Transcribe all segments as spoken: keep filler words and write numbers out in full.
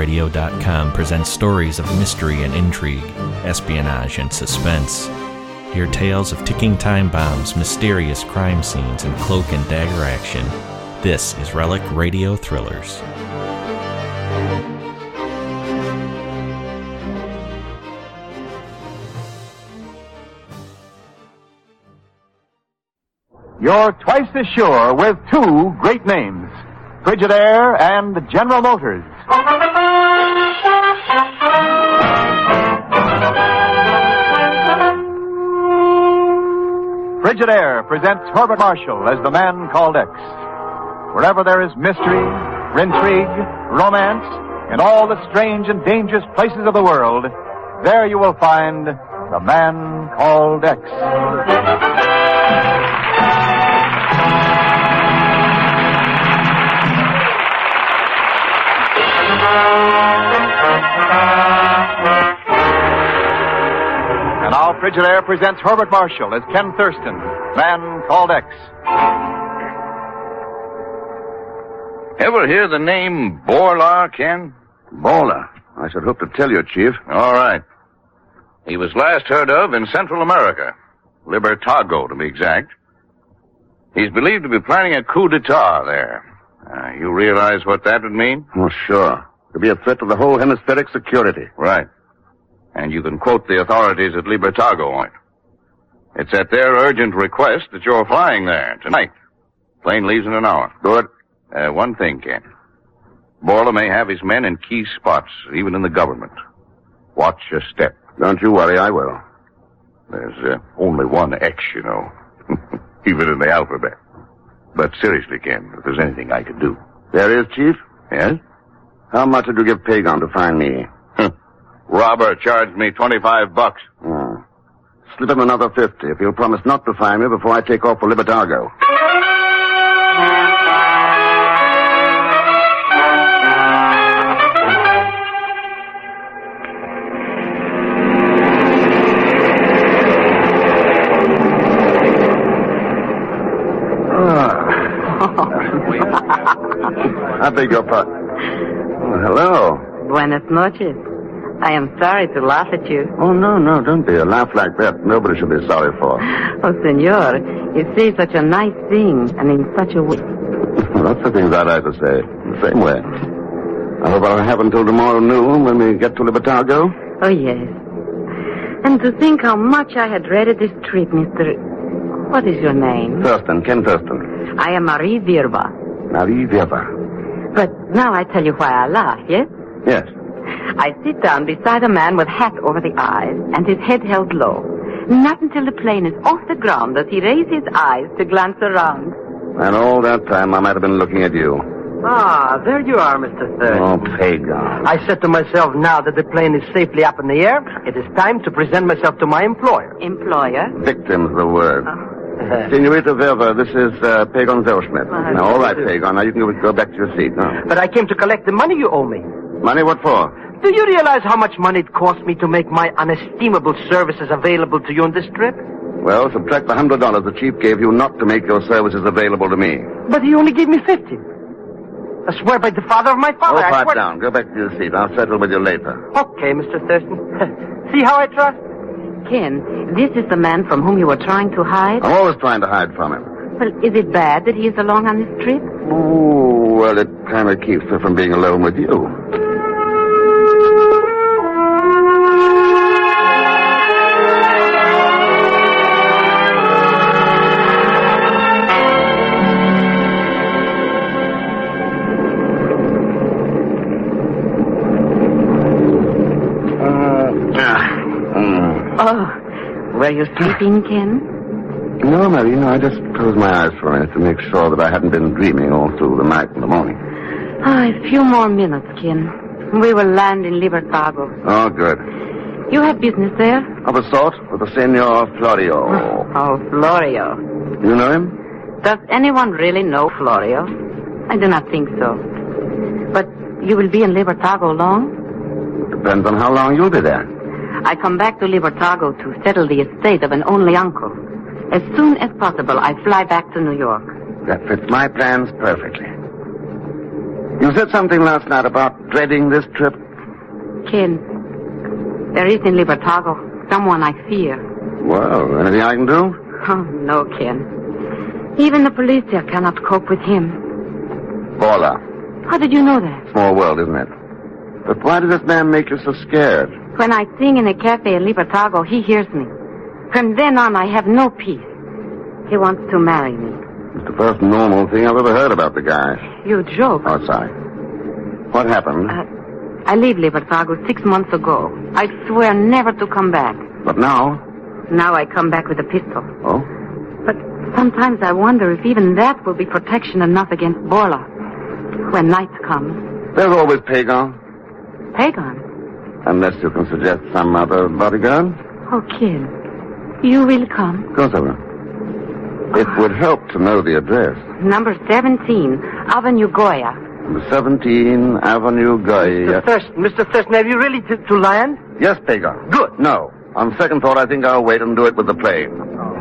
radio dot com presents stories of mystery and intrigue, espionage and suspense. Hear tales of ticking time bombs, mysterious crime scenes, and cloak and dagger action. This is Relic Radio Thrillers. You're twice as sure with two great names, Frigidaire and General Motors. Frigidaire presents Herbert Marshall as the man called X. Wherever there is mystery, intrigue, romance, in all the strange and dangerous places of the world, there you will find the man called X. And now Frigidaire presents Herbert Marshall as Ken Thurston, man called X. Ever hear the name Borla, Ken? Borla? I should hope to tell you, Chief. All right. He was last heard of in Central America. Libertago, to be exact. He's believed to be planning a coup d'etat there. Uh, you realize what that would mean? Oh, sure. To be a threat to the whole hemispheric security. Right. And you can quote the authorities at Libertago on it. It's at their urgent request that you're flying there tonight. Plane leaves in an hour. Good. Uh, one thing, Ken. Borla may have his men in key spots, even in the government. Watch your step. Don't you worry, I will. There's uh, only one X, you know. Even in the alphabet. But seriously, Ken, if there's anything I could do. There is, Chief? Yes? How much did you give Pagon to find me? Robber charged me twenty-five bucks. Oh. Slip him another fifty if he'll promise not to find me before I take off for Libertago. I beg your pardon. Oh, hello. Buenas noches. I am sorry to laugh at you. Oh, no, no, don't be. A laugh like that, nobody should be sorry for. Oh, senor, you say such a nice thing, and in such a way. Lots of things I'd like to say, the same way. I hope I'll have until tomorrow noon when we get to Libertago. Oh, yes. And to think how much I had dreaded this trip, Mister... What is your name? Thurston, Ken Thurston. I am Marie Virba. Marie Virba. But now I tell you why I laugh, yes? Yes. I sit down beside a man with hat over the eyes and his head held low. Not until the plane is off the ground does he raise his eyes to glance around. And all that time I might have been looking at you. Ah, there you are, Mister Thurston. Oh, Pagan. I said to myself, now that the plane is safely up in the air, it is time to present myself to my employer. Employer? Victim's the word. Oh. Senorita Virba, this is uh, Pagan Zellschmidt. Uh, now, all right, Pagan. Now, you can go, go back to your seat. Now. But I came to collect the money you owe me. Money? What for? Do you realize how much money it cost me to make my unestimable services available to you on this trip? Well, subtract the hundred dollars the chief gave you not to make your services available to me. But he only gave me fifty. I swear by the father of my father. Oh, I pipe swear... down. Go back to your seat. I'll settle with you later. Okay, Mister Thurston. See how I trust? Ken, this is the man from whom you were trying to hide? I'm always trying to hide from him. Well, is it bad that he is along on this trip? Oh, well, it kind of keeps me from being alone with you. Oh, were you sleeping, Ken? No, Mary, no, I just closed my eyes for a minute to make sure that I hadn't been dreaming all through the night and the morning. Ah, a few more minutes, Ken. We will land in Libertago. Oh, good. You have business there? Of a sort, with the Senor Florio. Oh, Florio. You know him? Does anyone really know Florio? I do not think so. But you will be in Libertago long? Depends on how long you'll be there. I come back to Libertago to settle the estate of an only uncle. As soon as possible, I fly back to New York. That fits my plans perfectly. You said something last night about dreading this trip. Ken, there is in Libertago someone I fear. Well, anything I can do? Oh, no, Ken. Even the police here cannot cope with him. Borla. How did you know that? Small world, isn't it? But why does this man make you so scared? When I sing in a cafe in Libertago, he hears me. From then on, I have no peace. He wants to marry me. It's the first normal thing I've ever heard about the guy. You joke. Oh, sorry. What happened? Uh, I leave Libertago six months ago. I swear never to come back. But now? Now I come back with a pistol. Oh? But sometimes I wonder if even that will be protection enough against Borla. When night comes. There's always Pagan. Pagan? Unless you can suggest some other bodyguard. Oh, Ken, you will come? Of course I will. It would help to know the address. Number seventeen, Avenue Goya. Number seventeen, Avenue Goya. Mister Thurston, Mister Thurston, have you really to, to land? Yes, Pagan. Good. No. On second thought, I think I'll wait and do it with the plane.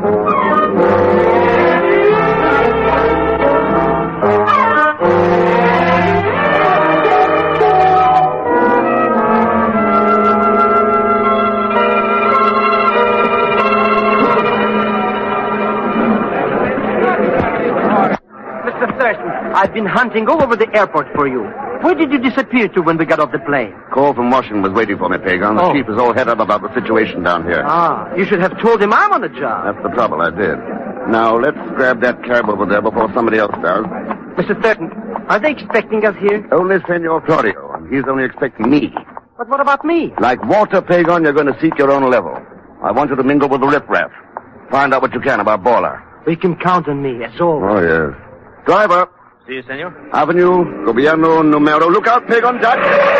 Mister Thurston, I've been hunting all over the airport for you. Where did you disappear to when we got off the plane? Call from Washington was waiting for me, Pagan. The Oh. chief is all head up about the situation down here. Ah, you should have told him I'm on the job. That's the trouble, I did. Now, let's grab that cab over there before somebody else does. Mister Thurston, are they expecting us here? Only Senor Florio, and he's only expecting me. But what about me? Like Walter Pagan, you're going to seek your own level. I want you to mingle with the riffraff. Find out what you can about Borla. We can count on me, as always. Oh, yes. Driver. Si, senor. Avenue, Gobierno, Numero. Look out, Pagan, Jack.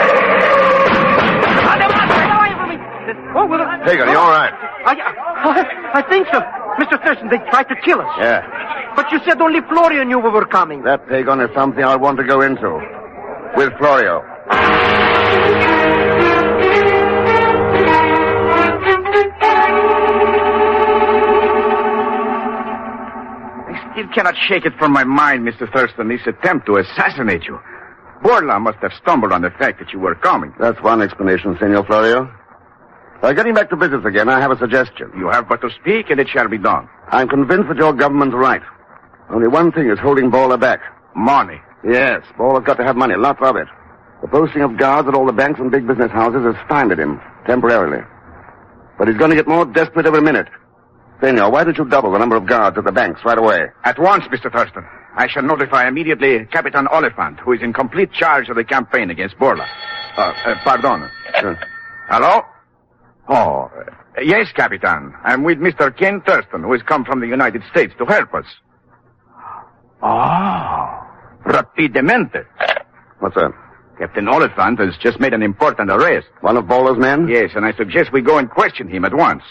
Oh, well, Pagan, you all right? I, I, I think so. Mister Thurston, they tried to kill us. Yeah. But you said only Florio knew we were coming. That, Pagan, is something I want to go into. With Florio. I still cannot shake it from my mind, Mister Thurston, this attempt to assassinate you. Borla must have stumbled on the fact that you were coming. That's one explanation, Senor Florio. Uh, getting back to business again, I have a suggestion. You have but to speak, and it shall be done. I'm convinced that your government's right. Only one thing is holding Borla back. Money. Yes, Borla's got to have money, lots of it. The posting of guards at all the banks and big business houses has stymied him, temporarily. But he's going to get more desperate every minute. Senor, why don't you double the number of guards at the banks right away? At once, Mister Thurston. I shall notify immediately Capitan Oliphant, who is in complete charge of the campaign against Borla. Uh, uh, pardon. Sure. Hello? Oh, uh, yes, Capitan. I'm with Mister Ken Thurston, who has come from the United States to help us. Oh, rapidamente. What's that? Captain Oliphant has just made an important arrest. One of Borla's men? Yes, and I suggest we go and question him at once.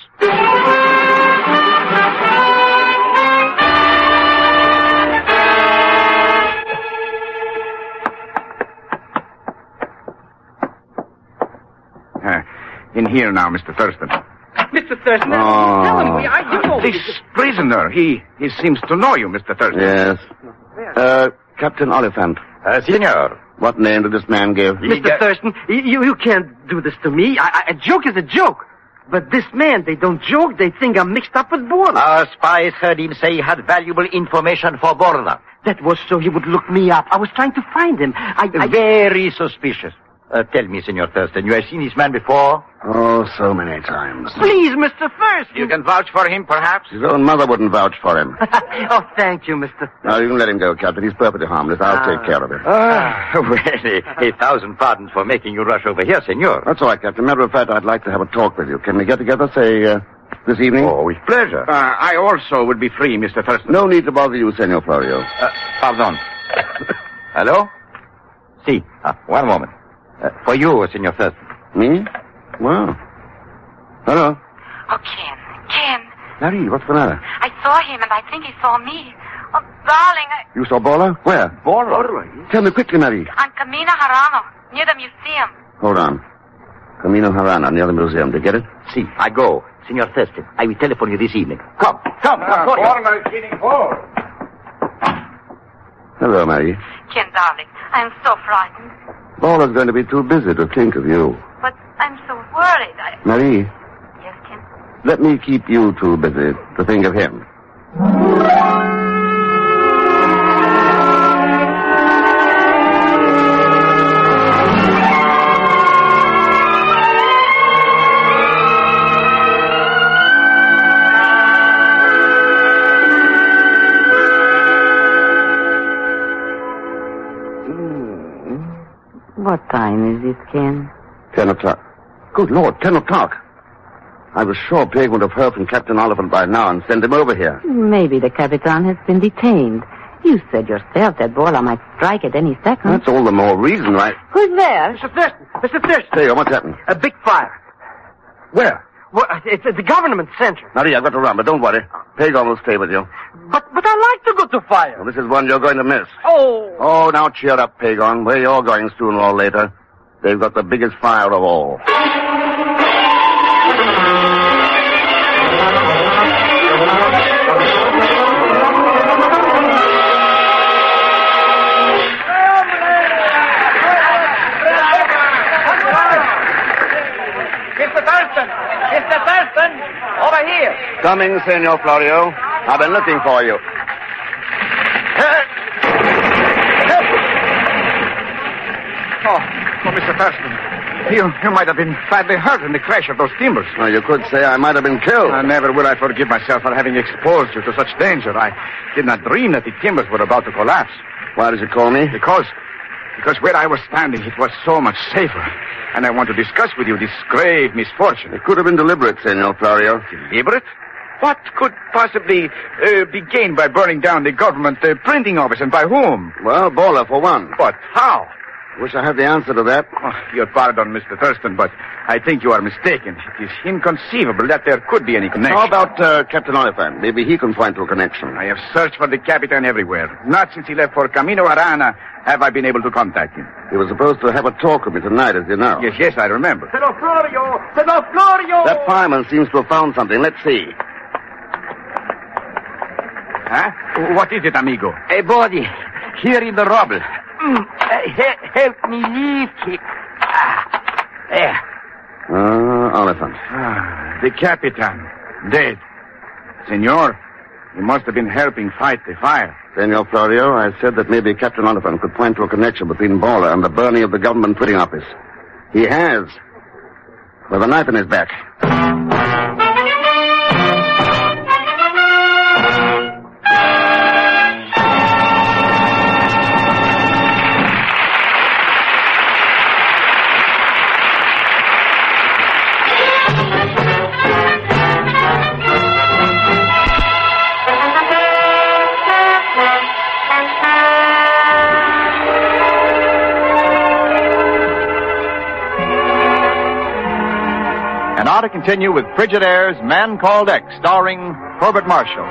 Uh, in here now, Mister Thurston. Mister Thurston, Oh. tell him we are you know This prisoner, he, he seems to know you, Mister Thurston. Yes. Uh, Captain Oliphant. Uh, senor. What name did this man give? Mister Thurston, you, you can't do this to me. I, I, a joke is a joke. But this man, they don't joke. They think I'm mixed up with Borla. Our spies heard him say he had valuable information for Borla. That was so he would look me up. I was trying to find him. I, I... Very suspicious. Uh, tell me, Senor Thurston, you have seen this man before? Oh, so many times. Please, Mister Thurston. You can vouch for him, perhaps? His own mother wouldn't vouch for him. Oh, thank you, Mister Now, you can let him go, Captain. He's perfectly harmless. I'll Ah. take care of him. Ah, well, a, a thousand pardons for making you rush over here, Senor. That's all right, Captain. Matter of fact, I'd like to have a talk with you. Can we get together, say, uh, this evening? Oh, with pleasure. Uh, I also would be free, Mister Thurston. No need to bother you, Senor Florio. Uh, pardon. Hello? Si. Ah, one moment. Uh, for you, Senor Thurston. Me? Well. Hello. Oh, Ken, Ken, Marie, what's the matter? I saw him and I think he saw me. Oh, darling, I... You saw Borla? Where? Borla? Tell me quickly, Marie. on Camino Harano, near the museum. Hold on. Camino Harana, near the museum. Did you get it? Si, I go. Senor Thurston, I will telephone you this evening. Come, come, come, Borla. is getting cold. Hello, Marie. Ken, darling, I'm so frightened. Bola's going to be too busy to think of you. But I'm so worried. I... Marie, Yes, Ken? let me keep you too busy to think of him. What time is it, Ken? Ten o'clock. Good Lord, ten o'clock. I was sure Peg would have heard from Captain Oliphant by now and sent him over here. Maybe the Capitan has been detained. You said yourself that Bola might strike at any second. That's all the more reason why... Who's there? Mister Thurston! Mister Thurston! Hey, what's happened? A big fire. Where? Well, it's at the government center. Marie, I've got to run, but don't worry. Peg will stay with you. But but I like to go to fire. Well, this is one you're going to miss. Oh. Oh, now cheer up, Pagon. Where you're going sooner or later. They've got the biggest fire of all. Mister Thurston! Mister Thurston! Over here! Coming, Senor Florio. I've been looking for you. Oh, oh, Mister Thurston, you, you might have been badly hurt in the crash of those timbers. Well, you could say I might have been killed. Uh, never will I forgive myself for having exposed you to such danger. I did not dream that the timbers were about to collapse. Why did you call me? Because, because where I was standing, it was so much safer. And I want to discuss with you this grave misfortune. It could have been deliberate, Senor Florio. Deliberate? What could possibly uh, be gained by burning down the government uh, printing office, and by whom? Well, Bola, for one. But how? Wish I had the answer to that. Oh, your pardon, Mister Thurston, but I think you are mistaken. It is inconceivable that there could be any connection. How about uh, Captain Oliphant? Maybe he can point to a connection. I have searched for the Capitan everywhere. Not since he left for Camino Arana have I been able to contact him. He was supposed to have a talk with me tonight, as you know. Yes, yes, I remember. Senor Florio! Senor Florio! That fireman seems to have found something. Let's see. Huh? What is it, amigo? A body here in the rubble. Mm, uh, he- help me lift it. Ah, there. Uh, Oliphant. Ah, the Capitan. Dead. Senor, he must have been helping fight the fire. Senor Florio, I said that maybe Captain Oliphant could point to a connection between Bola and the burning of the government printing office. He has. With a knife in his back. And now to continue with Frigidaire's Man Called X, starring Herbert Marshall.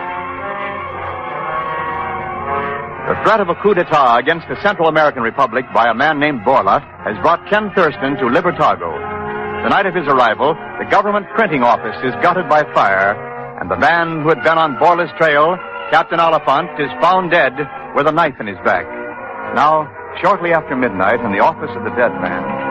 The threat of a coup d'etat against the Central American Republic by a man named Bola has brought Ken Thurston to Libertago. The night of his arrival, the government printing office is gutted by fire, and the man who had been on Bola's trail, Captain Oliphant, is found dead with a knife in his back. Now, shortly after midnight, in the office of the dead man.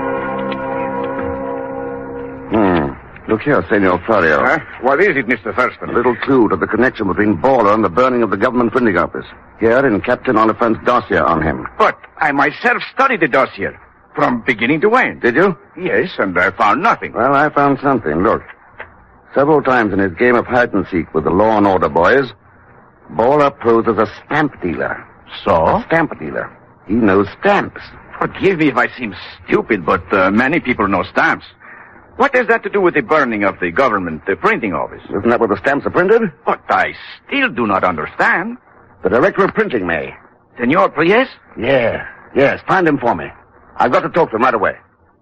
Hmm. Look here, Senor Florio. Huh? What is it, Mister Thurston? A little clue to the connection between Bola and the burning of the government printing office. Here in Captain Oliphant's dossier on him. But I myself studied the dossier from beginning to end. Did you? Yes, and I found nothing. Well, I found something. Look. Several times in his game of hide and seek with the law and order boys, Bola posed as a stamp dealer. So? A stamp dealer. He knows stamps. Forgive me if I seem stupid, but uh, many people know stamps. What has that to do with the burning of the government, the printing office? Isn't that where the stamps are printed? But I still do not understand. The director of printing may. Senor Priest? Yeah, yes. Find him for me. I've got to talk to him right away.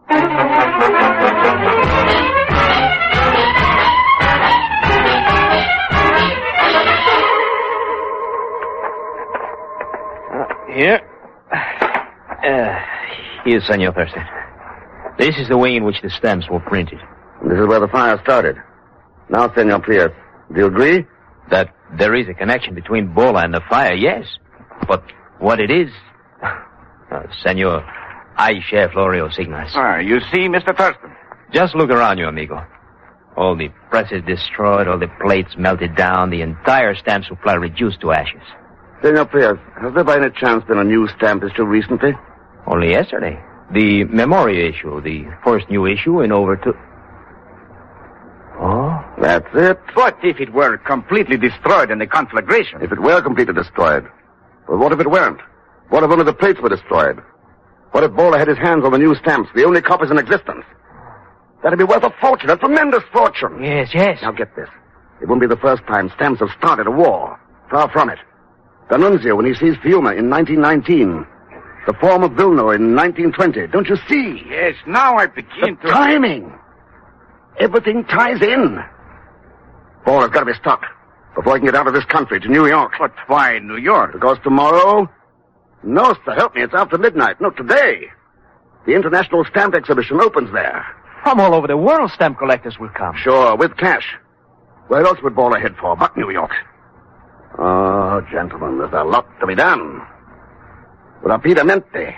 Uh, here. Uh, here, Senor Thurston. This is the way in which the stamps were printed. This is where the fire started. Now, Senor Priest, do you agree? That there is a connection between Bola and the fire, yes. But what it is, Uh, senor, I share Florio Signas. Ah, you see, Mister Thurston. Just look around you, amigo. All the presses destroyed, all the plates melted down, the entire stamp supply reduced to ashes. Senor Prius, has there by any chance been a new stamp issue recently? Only yesterday. The Memoria issue, the first new issue in over two... Oh? That's it. What if it were completely destroyed in the conflagration? If it were completely destroyed. But what if it weren't? What if only the plates were destroyed? What if Bola had his hands on the new stamps, the only copies in existence? That'd be worth a fortune, a tremendous fortune. Yes, yes. Now get this. It won't be the first time stamps have started a war. Far from it. D'Annunzio, when he seized Fiume in nineteen nineteen. The form of Vilno in nineteen twenty. Don't you see? Yes, now I begin the to... timing. Everything ties in. Bola's got to be stopped before I can get out of this country to New York. But why New York? Because tomorrow... No, sir, help me. It's after midnight. No, today. The International Stamp Exhibition opens there. From all over the world, stamp collectors will come. Sure, with cash. Where else would Bola head for but New York? Oh, gentlemen, there's a lot to be done. Rapidamente.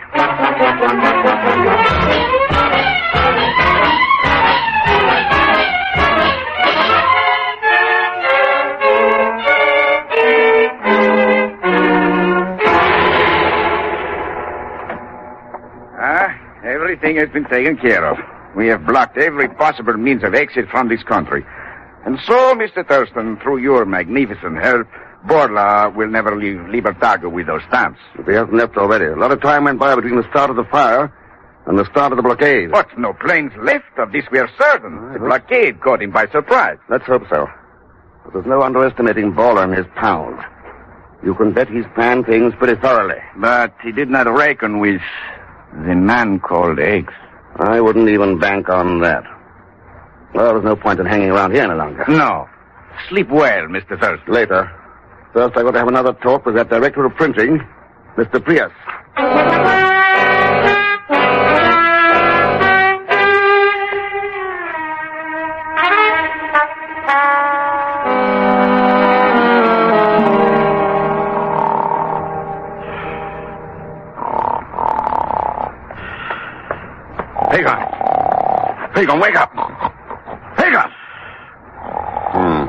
Ah, everything has been taken care of. We have blocked every possible means of exit from this country. And so, Mister Thurston, through your magnificent help, Borla will never leave Libertago with those stamps. If he hasn't left already. A lot of time went by between the start of the fire and the start of the blockade. But no planes left. Of this we are certain. The blockade caught him by surprise. Let's hope so. But there's no underestimating Bola and his pound. You can bet he's planned things pretty thoroughly. But he did not reckon with the man called X. I wouldn't even bank on that. Well, there's no point in hanging around here any longer. No. Sleep well, Mister Thurston. Later. First, I've got to have another talk with that director of printing, Mister Prius. Pagon. Pagon, wake up. Pagon. Hmm.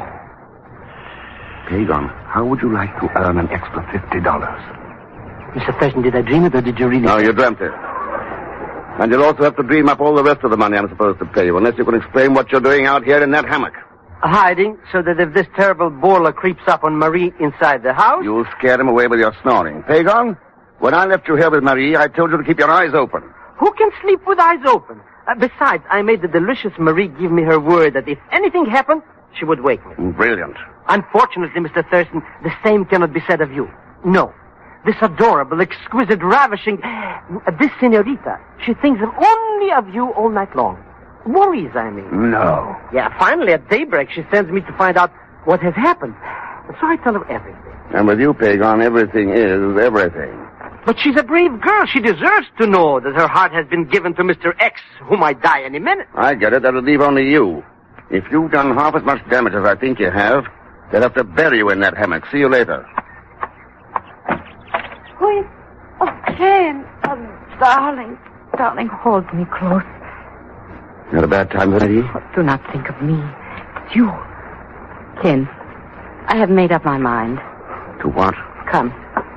Pagon, how would you like to earn an extra fifty dollars? Mister Thurston, did I dream it or did you really... No, you dreamt it. And you'll also have to dream up all the rest of the money I'm supposed to pay you, unless you can explain what you're doing out here in that hammock. Hiding, so that if this terrible Borla creeps up on Marie inside the house... You'll scare him away with your snoring. Pagon, when I left you here with Marie, I told you to keep your eyes open. Who can sleep with eyes open? Uh, besides, I made the delicious Marie give me her word that if anything happened, she would wake me. Brilliant. Unfortunately, Mister Thurston, the same cannot be said of you. No. This adorable, exquisite, ravishing... Uh, this senorita, she thinks of only of you all night long. Worries, I mean. No. Yeah, finally, at daybreak, she sends me to find out what has happened. So I tell her everything. And with you, Pagon, everything is everything. But she's a brave girl. She deserves to know that her heart has been given to Mister X, who might die any minute. I get it. That'll leave only you. If you've done half as much damage as I think you have, they'll have to bury you in that hammock. See you later. Who is... Oh, Ken. Oh, darling. Darling, hold me close. You had a bad time, Marie? Oh, do not think of me. It's you. Ken, I have made up my mind. To what? Come.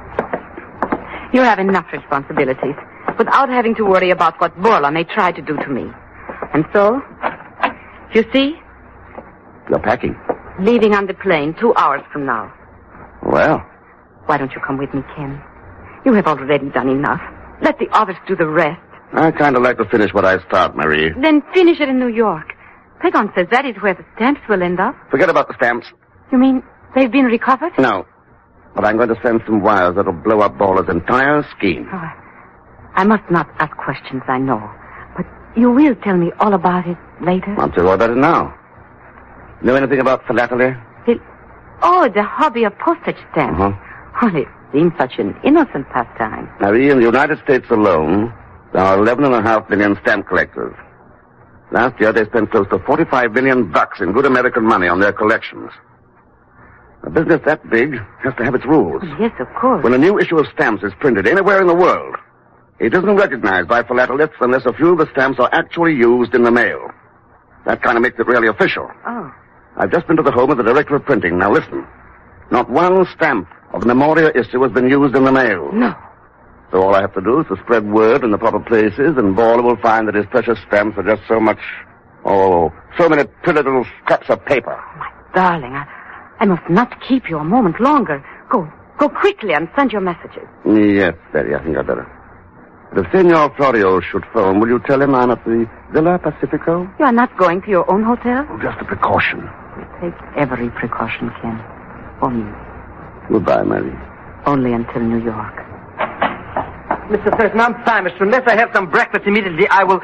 You have enough responsibilities without having to worry about what Borla may try to do to me. And so, you see? You're packing. Leaving on the plane two hours from now. Well? Why don't you come with me, Ken? You have already done enough. Let the others do the rest. I kind of like to finish what I start, Marie. Then finish it in New York. Pagon says that is where the stamps will end up. Forget about the stamps. You mean they've been recovered? No. But I'm going to send some wires that'll blow up Bola's entire scheme. Oh, I must not ask questions, I know. But you will tell me all about it later? I'll tell you all about it now. Know anything about philately? Phil- oh, the hobby of postage stamps. Uh-huh. Oh, it seems such an innocent pastime. Marie, in the United States alone, there are eleven and a half million stamp collectors. Last year, they spent close to forty-five million bucks in good American money on their collections. A business that big has to have its rules. Yes, of course. When a new issue of stamps is printed anywhere in the world, It isn't recognized by philatelists unless a few of the stamps are actually used in the mail. That kind of makes it really official. Oh. I've just been to the home of the director of printing. Now listen. Not one stamp of the Memoria issue has been used in the mail. No. So all I have to do is to spread word in the proper places, and Baller will find that his precious stamps are just so much... Oh, so many pretty little scraps of paper. Oh, my darling, I, I must not keep you a moment longer. Go, go quickly and send your messages. Yes, Betty, I think I'd better. If Senor Florio should phone, will you tell him I'm at the Villa Pacifico? You are not going to your own hotel? Oh, just a precaution. We take every precaution, Ken. For me. Goodbye, Mary. Only until New York. Mister Thurston, I'm famished. Unless I have some breakfast immediately, I will...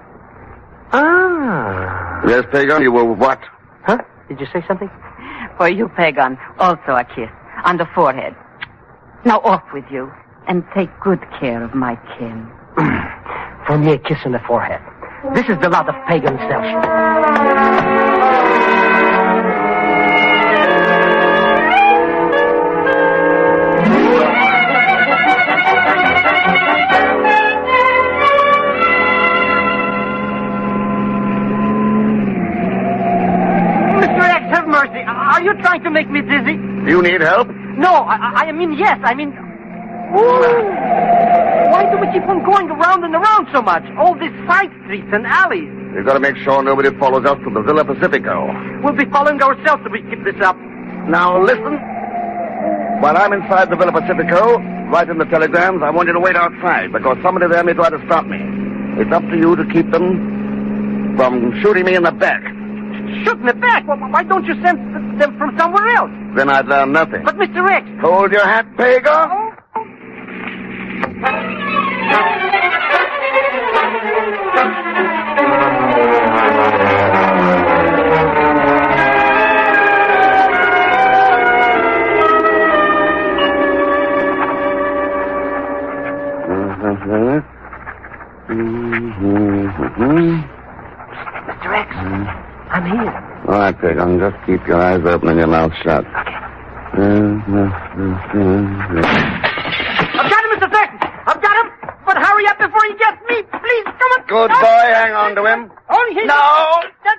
Ah. Yes, Pagan, you will what? Huh? Did you say something? For you, Pagan, also a kiss on the forehead. Now off with you, and take good care of my Ken. For me, a kiss on the forehead. This is the lot of Pagan self. Are you trying to make me dizzy? Do you need help? No, I, I mean, yes. I mean... Ooh. Why do we keep on going around and around so much? All these side streets and alleys. We've got to make sure nobody follows us to the Villa Pacifico. We'll be following ourselves if we keep this up. Now, listen. While I'm inside the Villa Pacifico, writing the telegrams, I want you to wait outside, because somebody there may try to stop me. It's up to you to keep them from shooting me in the back. Shoot me back? Well, why don't you send them from somewhere else? Then I'd learn nothing. But, Mister X... Hold your hat, Pago. Mister X... I'm here. All right, Pagan. Just keep your eyes open and your mouth shut. Okay. I've got him, Mister Thurston. I've got him. But hurry up before he gets me. Please, come on. Good no. boy. Hang on to him. Only he... No.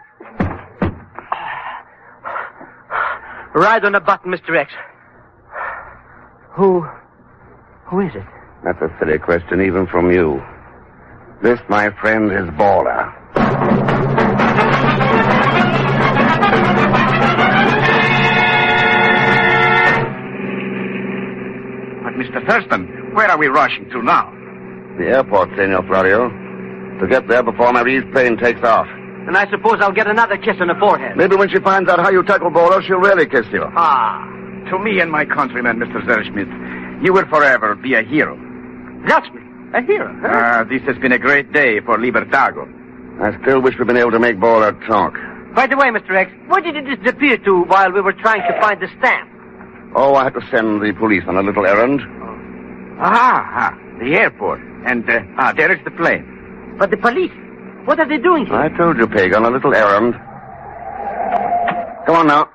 Right on the button, Mister X. Who... Who is it? That's a silly question, even from you. This, my friend, is Baller. Mister Thurston, where are we rushing to now? The airport, Senor Florio. To get there before Marie's plane takes off. And I suppose I'll get another kiss on the forehead. Maybe when she finds out how you tackle Bolo, she'll really kiss you. Ah, to me and my countrymen, Mister Zerschmidt, you will forever be a hero. Zerschmidt? A hero, huh? Ah, uh, this has been a great day for Libertago. I still wish we'd been able to make Bolo talk. By the way, Mister X, where did you disappear to while we were trying to find the stamp? Oh, I had to send the police on a little errand. Ah, ah, the airport. And, uh, ah, there is the plane. But the police, what are they doing here? I told you, Peg, on a little errand. Come on now.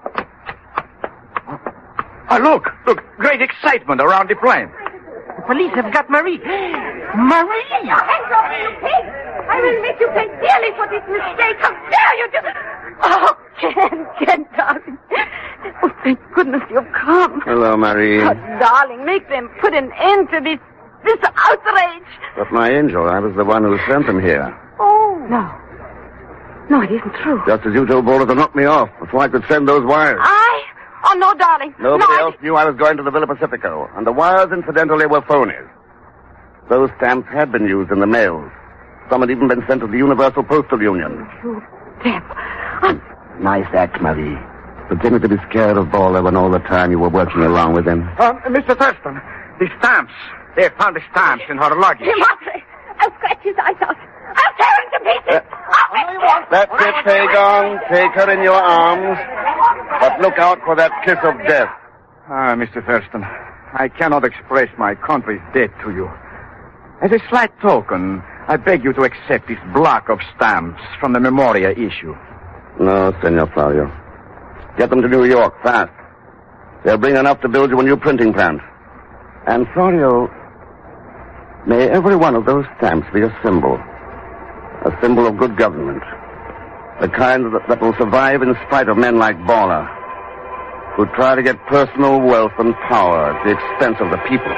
Ah, look, look, great excitement around the plane. The police have got Marie. Marie! Hands off, you pig! I will make you pay dearly for this mistake. How dare you do... Oh, Ken, Ken, darling. Oh, thank goodness you've come. Hello, Marie. Oh, darling, make them put an end to this, this outrage. But, my angel, I was the one who sent them here. Oh. No. No, it isn't true. Just as you told Bolo to knock me off before I could send those wires. I? Oh, no, darling. Nobody no, else I... knew I was going to the Villa Pacifico, and the wires, incidentally, were phonies. Those stamps had been used in the mails. Some had even been sent to the Universal Postal Union. You devil. Oh. Nice act, Marie. Pretending to be scared of Bolo when all the time you were working along with him. Um, Mister Thurston, the stamps. They found the stamps in her luggage. Madre, I'll scratch his eyes out. I'll tear him to pieces. Uh, that's it, Pagon. Take her in your arms. But look out for that kiss of death. Ah, Mister Thurston, I cannot express my country's debt to you. As a slight token, I beg you to accept this block of stamps from the Memoria issue. No, Senor Florio. Get them to New York, fast. They'll bring enough to build you a new printing plant. And, Florio, May every one of those stamps be a symbol. A symbol of good government. The kind that, that will survive in spite of men like Borla, who try to get personal wealth and power at the expense of the people.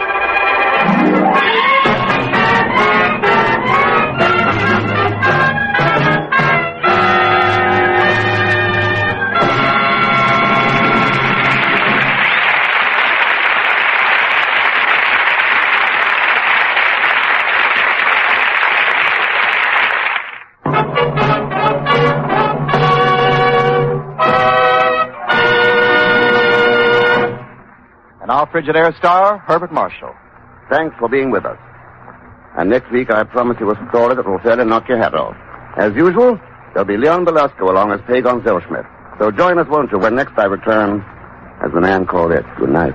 Our Frigidaire star, Herbert Marshall. Thanks for being with us. And next week, I promise you a story that will fairly knock your head off. As usual, there'll be Leon Belasco along as Pagon Zellschmidt. So join us, won't you, when next I return as the man called X. Good night.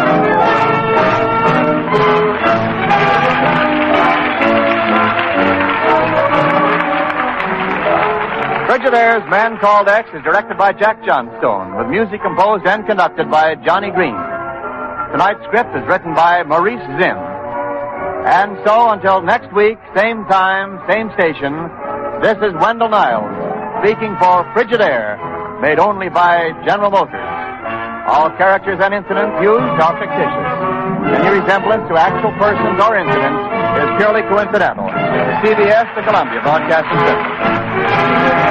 Frigidaire's Man Called X is directed by Jack Johnstone, with music composed and conducted by Johnny Green. Tonight's script is written by Maurice Zimm. And so, until next week, same time, same station, this is Wendell Niles, speaking for Frigidaire, made only by General Motors. All characters and incidents used are fictitious. Any resemblance to actual persons or incidents is purely coincidental. C B S, the Columbia Broadcasting System.